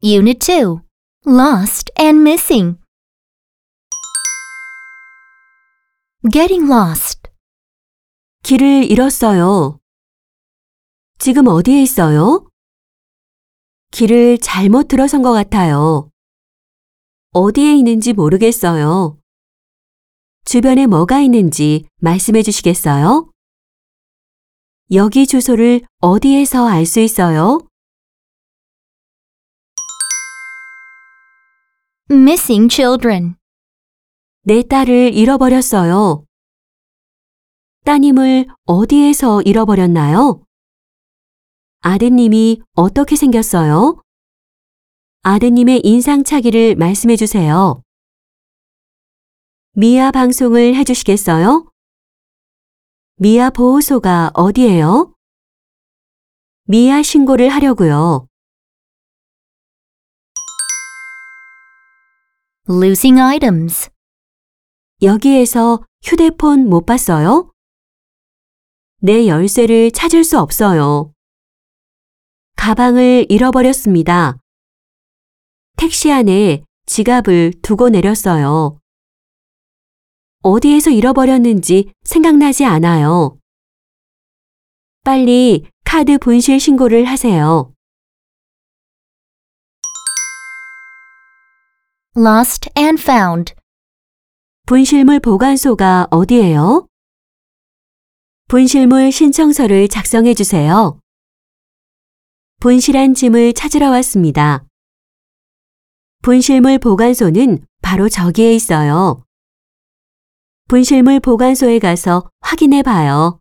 Unit 2. Lost and missing. Getting lost. 길을 잃었어요. 지금 어디에 있어요? 길을 잘못 들어선 것 같아요. 어디에 있는지 모르겠어요. 주변에 뭐가 있는지 말씀해 주시겠어요? 여기 주소를 어디에서 알 수 있어요? Missing children. 내 딸을 잃어버렸어요. 따님을 어디에서 잃어버렸나요? 아드님이 어떻게 생겼어요? 아드님의 인상착의를 말씀해 주세요. 미아 방송을 해주시겠어요? 미아 보호소가 어디예요? 미아 신고를 하려고요. Losing items. 여기에서 휴대폰 못 봤어요? 내 열쇠를 찾을 수 없어요. 가방을 잃어버렸습니다. 택시 안에 지갑을 두고 내렸어요. 어디에서 잃어버렸는지 생각나지 않아요. 빨리 카드 분실 신고를 하세요. Lost and found. 분실물 보관소가 어디예요? 분실물 신청서를 작성해 주세요. 분실한 짐을 찾으러 왔습니다. 분실물 보관소는 바로 저기에 있어요. 분실물 보관소에 가서 확인해 봐요.